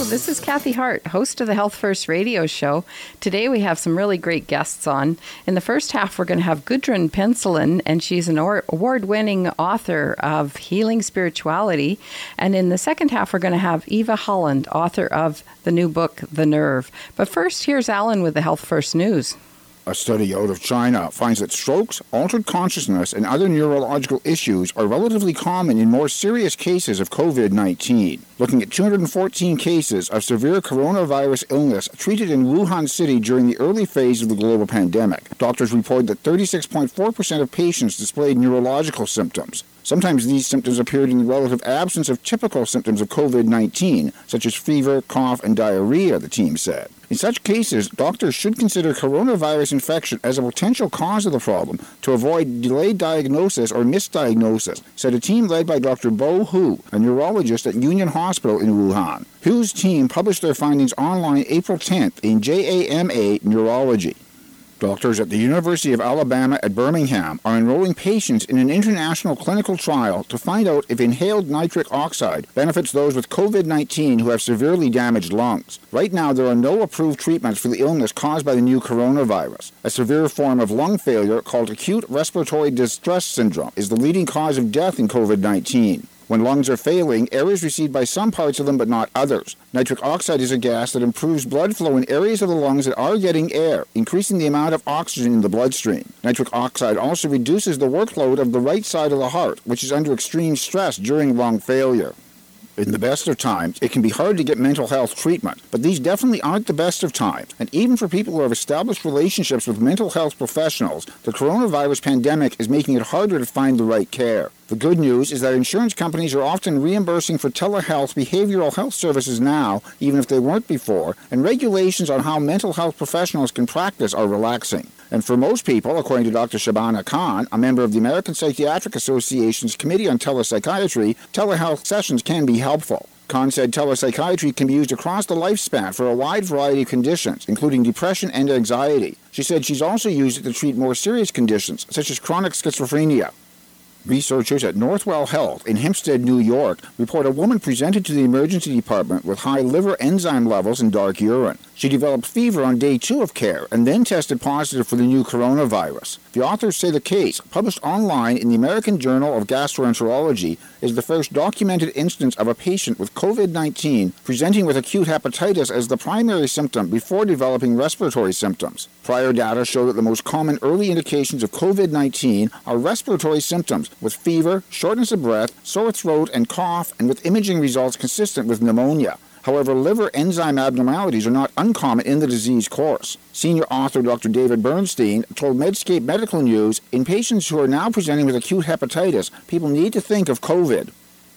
this is Kathy Hart, host of the Health First radio show. Today we have some really great guests on. In the first half, we're going to have Gudrun Penselin, and she's an award-winning author of Healing Spirituality. And in the second half, we're going to have Eva Holland, author of the new book, The Nerve. But first, here's Alan with the Health First News. A study out of China finds that strokes, altered consciousness, and other neurological issues are relatively common in more serious cases of COVID-19. Looking at 214 cases of severe coronavirus illness treated in Wuhan City during the early phase of the global pandemic, doctors report that 36.4% of patients displayed neurological symptoms. Sometimes these symptoms appeared in the relative absence of typical symptoms of COVID-19, such as fever, cough, and diarrhea, the team said. In such cases, doctors should consider coronavirus infection as a potential cause of the problem to avoid delayed diagnosis or misdiagnosis, said a team led by Dr. Bo Hu, a neurologist at Union Hospital in Wuhan. Hu's team published their findings online April 10th in JAMA Neurology. Doctors at the University of Alabama at Birmingham are enrolling patients in an international clinical trial to find out if inhaled nitric oxide benefits those with COVID-19 who have severely damaged lungs. Right now, there are no approved treatments for the illness caused by the new coronavirus. A severe form of lung failure called acute respiratory distress syndrome is the leading cause of death in COVID-19. When lungs are failing, air is received by some parts of them but not others. Nitric oxide is a gas that improves blood flow in areas of the lungs that are getting air, increasing the amount of oxygen in the bloodstream. Nitric oxide also reduces the workload of the right side of the heart, which is under extreme stress during lung failure. In the best of times, it can be hard to get mental health treatment, but these definitely aren't the best of times. And even for people who have established relationships with mental health professionals, the coronavirus pandemic is making it harder to find the right care. The good news is that insurance companies are often reimbursing for telehealth behavioral health services now, even if they weren't before, and regulations on how mental health professionals can practice are relaxing. And for most people, according to Dr. Shabana Khan, a member of the American Psychiatric Association's Committee on Telepsychiatry, telehealth sessions can be helpful. Khan said telepsychiatry can be used across the lifespan for a wide variety of conditions, including depression and anxiety. She said she's also used it to treat more serious conditions, such as chronic schizophrenia. Researchers at Northwell Health in Hempstead, New York, report a woman presented to the emergency department with high liver enzyme levels and dark urine. She developed fever on day 2 of care and then tested positive for the new coronavirus. The authors say the case, published online in the American Journal of Gastroenterology, is the first documented instance of a patient with COVID-19 presenting with acute hepatitis as the primary symptom before developing respiratory symptoms. Prior data show that the most common early indications of COVID-19 are respiratory symptoms, with fever, shortness of breath, sore throat, and cough, and with imaging results consistent with pneumonia. However, liver enzyme abnormalities are not uncommon in the disease course. Senior author Dr. David Bernstein told Medscape Medical News, in patients who are now presenting with acute hepatitis, people need to think of COVID.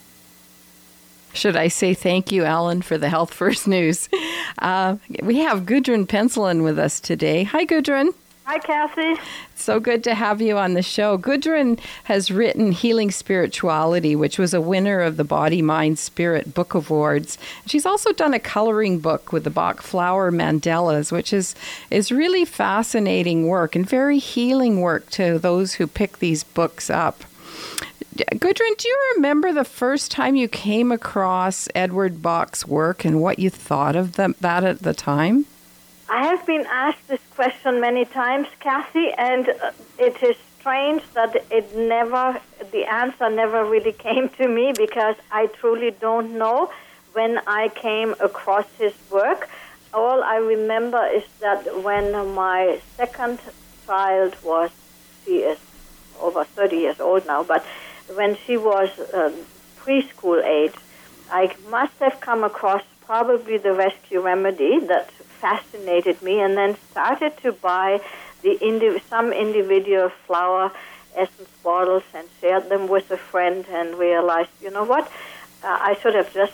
Should I say thank you, Alan, for the Health First News? We have Gudrun Penselin with us today. Hi, Gudrun. Hi, Kathy. So good to have you on the show. Gudrun has written Healing Spirituality, which was a winner of the Body, Mind, Spirit Book Awards. She's also done a coloring book with the Bach Flower Mandalas, which is really fascinating work and very healing work to those who pick these books up. Gudrun, do you remember the first time you came across Edward Bach's work and what you thought of that at the time? I have been asked this question many times, Kathy, and it is strange that the answer never really came to me because I truly don't know when I came across his work. All I remember is that when my second child she is over 30 years old now, but when she was preschool age, I must have come across probably the Rescue Remedy that fascinated me, and then started to buy some individual flower essence bottles and shared them with a friend, and realized, you know what, I should have just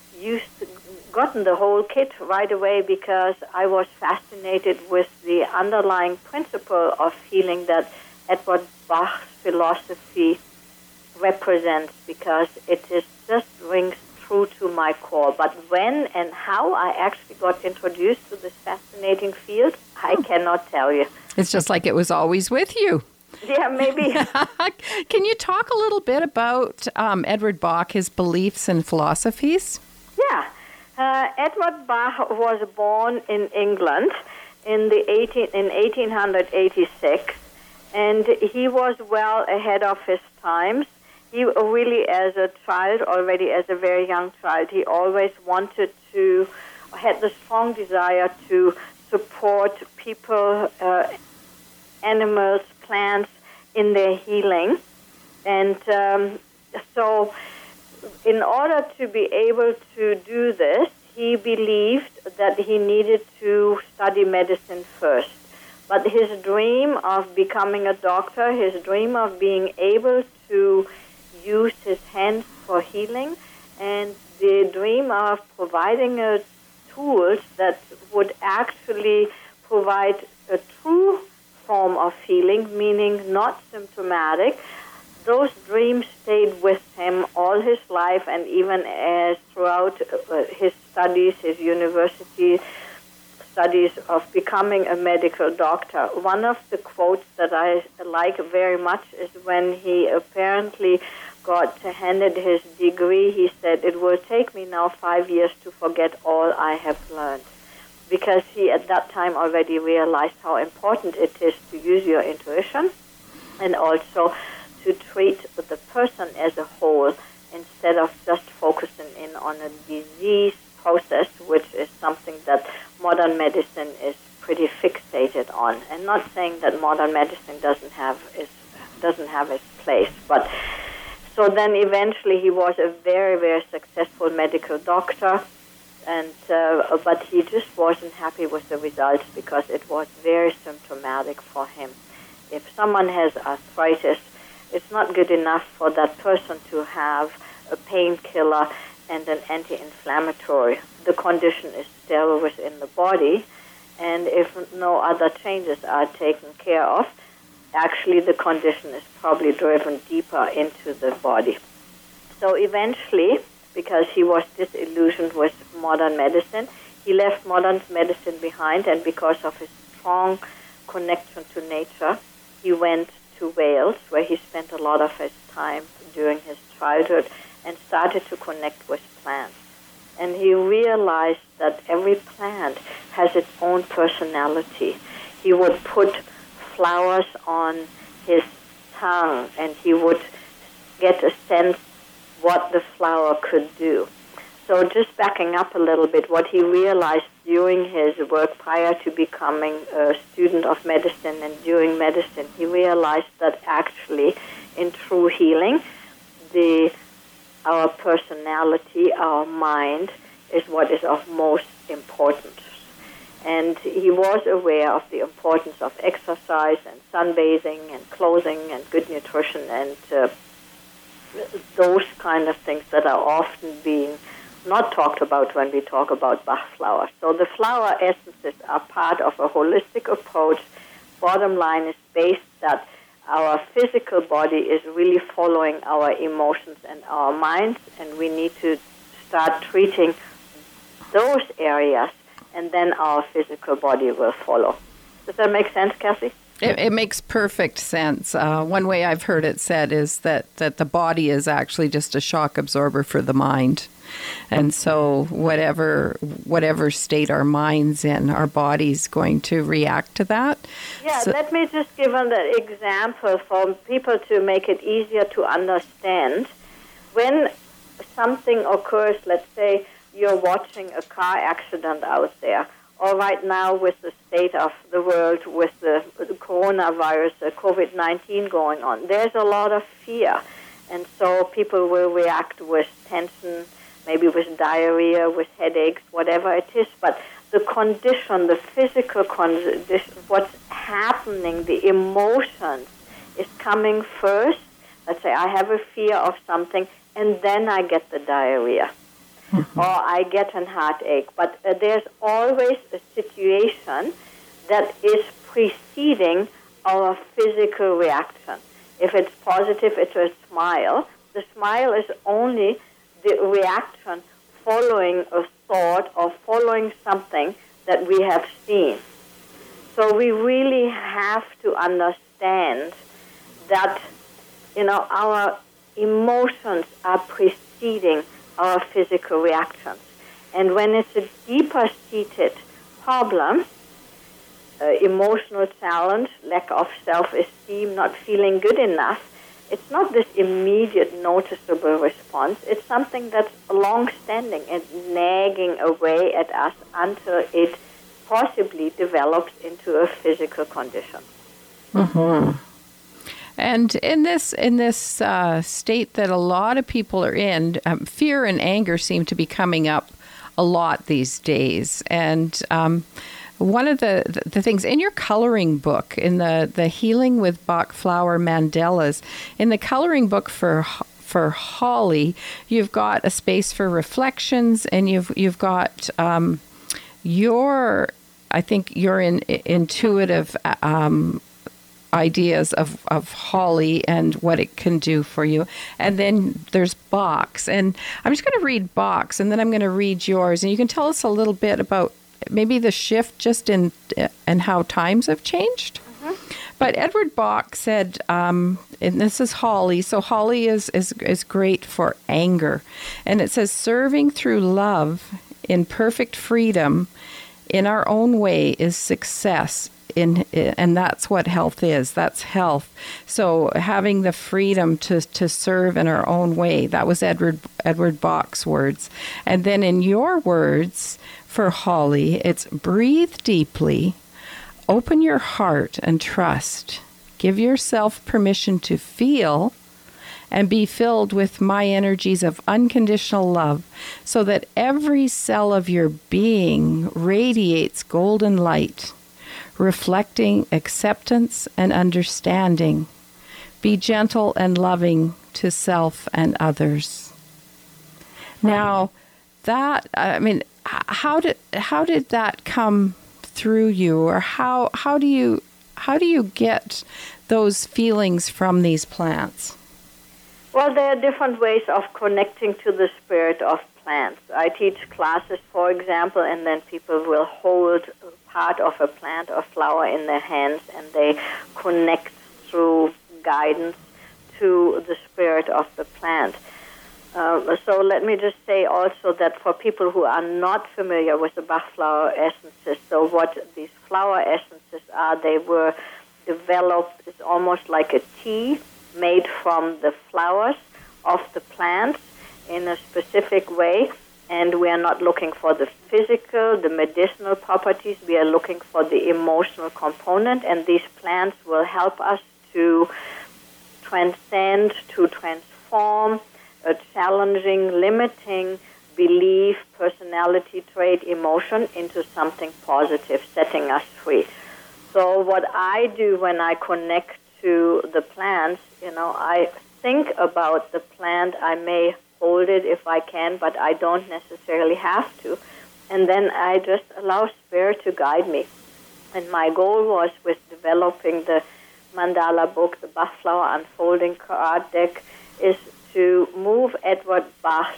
gotten the whole kit right away because I was fascinated with the underlying principle of healing that Edward Bach's philosophy represents, because it just rings true to my core. But when and how I actually got introduced to this fascinating field, I cannot tell you. It's just like it was always with you. Yeah, maybe. Can you talk a little bit about Edward Bach, his beliefs and philosophies? Yeah. Edward Bach was born in England in 1886, and he was well ahead of his times. He really, as a child, already as a very young child, he always had the strong desire to support people, animals, plants in their healing. And so in order to be able to do this, he believed that he needed to study medicine first. But his dream of becoming a doctor, his dream of being able to use his hands for healing, and the dream of providing tools that would actually provide a true form of healing, meaning not symptomatic, those dreams stayed with him all his life, and even as throughout his studies, his university studies of becoming a medical doctor. One of the quotes that I like very much is when he apparently got handed his degree. He said, "It will take me now 5 years to forget all I have learned," because he at that time already realized how important it is to use your intuition and also to treat the person as a whole instead of just focusing in on a disease process, which is something that modern medicine is pretty fixated on. And not saying that modern medicine doesn't have its place, but so then eventually he was a very, very successful medical doctor, and but he just wasn't happy with the results because it was very symptomatic for him. If someone has arthritis, it's not good enough for that person to have a painkiller and an anti-inflammatory. The condition is still within the body, and if no other changes are taken care of, actually the condition is probably driven deeper into the body. So eventually, because he was disillusioned with modern medicine, he left modern medicine behind, and because of his strong connection to nature, he went to Wales, where he spent a lot of his time during his childhood, and started to connect with plants. And he realized that every plant has its own personality. He would put flowers on his tongue, and he would get a sense what the flower could do. So just backing up a little bit, what he realized during his work prior to becoming a student of medicine and doing medicine, he realized that actually in true healing, our personality, our mind, is what is of most importance. And he was aware of the importance of exercise and sunbathing and clothing and good nutrition and those kind of things that are often being not talked about when we talk about Bach flowers. So the flower essences are part of a holistic approach. Bottom line is based that our physical body is really following our emotions and our minds, and we need to start treating those areas, and then our physical body will follow. Does that make sense, Kathy? It makes perfect sense. One way I've heard it said is that the body is actually just a shock absorber for the mind. And so whatever state our mind's in, our body's going to react to that. Yeah, let me just give an example for people to make it easier to understand. When something occurs, let's say you're watching a car accident out there, or right now with the state of the world with the coronavirus, the COVID-19 going on, there's a lot of fear. And so people will react with tension, maybe with diarrhea, with headaches, whatever it is. But the condition, the physical condition, what's happening, the emotions is coming first. Let's say I have a fear of something, and then I get the diarrhea. Or I get a heartache. But there's always a situation that is preceding our physical reaction. If it's positive, it's a smile. The smile is only the reaction following a thought or following something that we have seen. So we really have to understand that, our emotions are preceding our physical reactions. And when it's a deeper-seated problem, emotional challenge, lack of self-esteem, not feeling good enough, it's not this immediate noticeable response. It's something that's long-standing and nagging away at us until it possibly develops into a physical condition. Mm-hmm. And in this state that a lot of people are in, fear and anger seem to be coming up a lot these days. And one of the things in your coloring book, in the Healing with Bach Flower Mandalas, in the coloring book for Holly, you've got a space for reflections, and you've got your intuitive ideas of Holly and what it can do for you. And then there's Bach's. And I'm just going to read Bach's, and then I'm going to read yours. And you can tell us a little bit about maybe the shift just in and how times have changed. Mm-hmm. But Edward Bach said, and this is Holly, so Holly is great for anger. And it says, serving through love in perfect freedom in our own way is success. And that's what health is. That's health. So having the freedom to serve in our own way. That was Edward Bach's words. And then in your words for Holly, it's breathe deeply, open your heart and trust. Give yourself permission to feel and be filled with my energies of unconditional love so that every cell of your being radiates golden light, reflecting acceptance and understanding. Be gentle and loving to self and others. Now, that, I mean, how did that come through you, or how do you get those feelings from these plants? Well, there are different ways of connecting to the spirit of plants. I teach classes, for example, and then people will hold part of a plant or flower in their hands, and they connect through guidance to the spirit of the plant. So let me just say also that for people who are not familiar with the Bach flower essences, so what these flower essences are, they were developed, it's almost like a tea made from the flowers of the plants in a specific way. And we are not looking for the physical, the medicinal properties. We are looking for the emotional component. And these plants will help us to transcend, to transform a challenging, limiting belief, personality trait, emotion into something positive, setting us free. So what I do when I connect to the plants, I think about the plant. I may hold it if I can, but I don't necessarily have to. And then I just allow Spirit to guide me. And my goal was with developing the mandala book, the Bach Flower Unfolding card deck, is to move Edward Bach's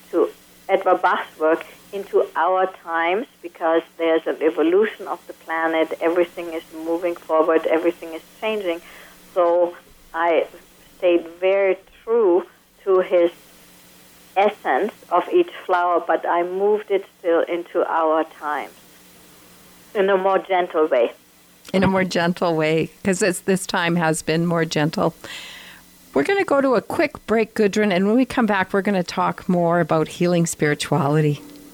work into our times, because there's an evolution of the planet. Everything is moving forward. Everything is changing. So I stayed very true to his essence of each flower, but I moved it still into our times in a more gentle way. In a more gentle way, because this time has been more gentle. We're going to go to a quick break, Gudrun, and when we come back, we're going to talk more about healing spirituality.